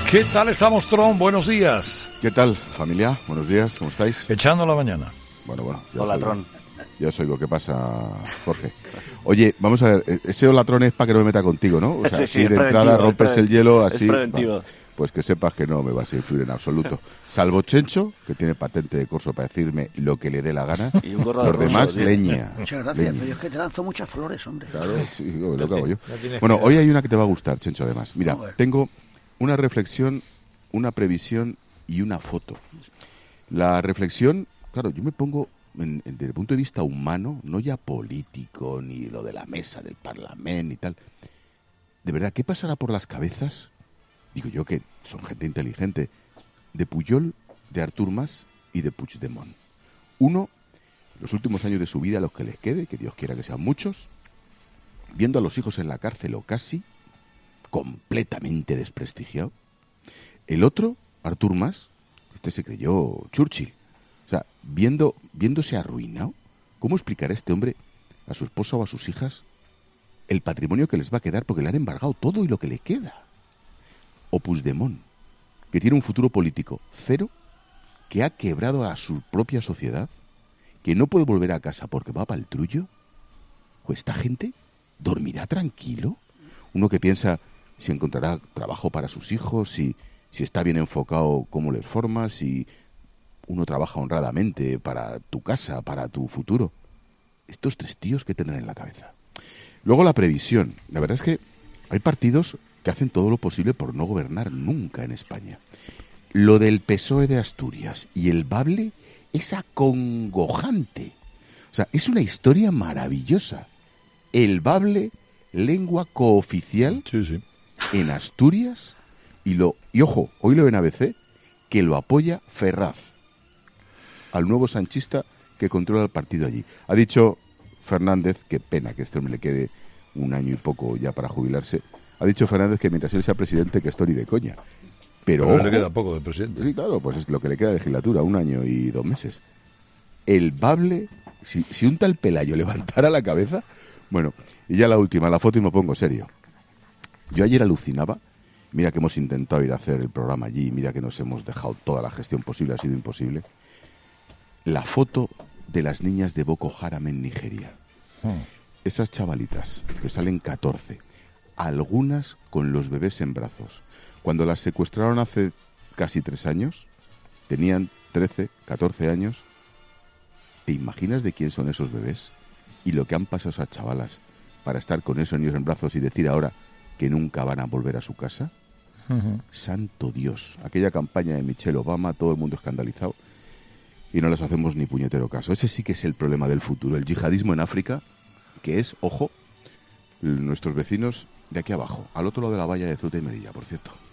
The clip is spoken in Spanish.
¿Qué tal estamos, Tron? Buenos días. ¿Qué tal, familia? Buenos días, ¿cómo estáis? Echando la mañana. Bueno. Hola, Tron. Ya os oigo. ¿Qué pasa, Jorge? Oye, vamos a ver, ese hola, Tron, es para que no me meta contigo, ¿no? O sea, sí, de entrada rompes el hielo así. Es preventivo. Vale, pues que sepas que no me vas a influir en absoluto. Salvo Chencho, que tiene patente de corso para decirme lo que le dé la gana. Y un gorro los de demás, roso, leña. Muchas gracias, pero es que te lanzo muchas flores, hombre. Claro, sí, lo que hago yo. Bueno, hoy hay una que te va a gustar, Chencho, además. Mira, tengo una reflexión, una previsión y una foto. La reflexión, claro, yo me pongo desde el punto de vista humano, no ya político, ni lo de la mesa del Parlamento y tal. De verdad, ¿qué pasará por las cabezas? Digo yo que son gente inteligente. De Pujol, de Artur Mas y de Puigdemont. Uno, los últimos años de su vida, los que les quede, que Dios quiera que sean muchos, viendo a los hijos en la cárcel o casi, completamente desprestigiado. El otro, Artur Mas, este se creyó Churchill. O sea, viéndose arruinado, ¿cómo explicará este hombre a su esposa o a sus hijas el patrimonio que les va a quedar porque le han embargado todo y lo que le queda? O Puigdemont, que tiene un futuro político cero, que ha quebrado a su propia sociedad, que no puede volver a casa porque va para el trullo. Pues esta gente dormirá tranquilo. Uno que piensa si encontrará trabajo para sus hijos, si está bien enfocado, cómo les forma, si uno trabaja honradamente para tu casa, para tu futuro. Estos tres tíos, ¿qué tendrán en la cabeza? Luego la previsión. La verdad es que hay partidos que hacen todo lo posible por no gobernar nunca en España. Lo del PSOE de Asturias y el Bable es acongojante. O sea, es una historia maravillosa. El Bable, lengua cooficial en Asturias, y ojo, hoy lo ven ABC, que lo apoya Ferraz, al nuevo sanchista que controla el partido allí. Ha dicho Fernández, qué pena que este hombre le quede un año y poco ya para jubilarse, ha dicho Fernández que mientras él sea presidente, que esto ni de coña. Pero le queda poco de presidente. Sí, claro, pues es lo que le queda de legislatura, 1 año y 2 meses. El Bable, si un tal Pelayo levantara la cabeza... Bueno, y ya la última, la foto, y me pongo serio. Yo ayer alucinaba, mira que hemos intentado ir a hacer el programa allí, mira que nos hemos dejado toda la gestión posible, ha sido imposible. La foto de las niñas de Boko Haram en Nigeria. Esas chavalitas, que salen 14, algunas con los bebés en brazos. Cuando las secuestraron hace casi 3 años, tenían 13, 14 años. ¿Te imaginas de quién son esos bebés? Y lo que han pasado esas chavalas para estar con esos niños en brazos y decir ahora que nunca van a volver a su casa. Santo Dios. Aquella campaña de Michelle Obama, todo el mundo escandalizado. Y no les hacemos ni puñetero caso. Ese sí que es el problema del futuro. El yihadismo en África, que es, ojo, nuestros vecinos de aquí abajo, al otro lado de la valla de Ceuta y Melilla, por cierto.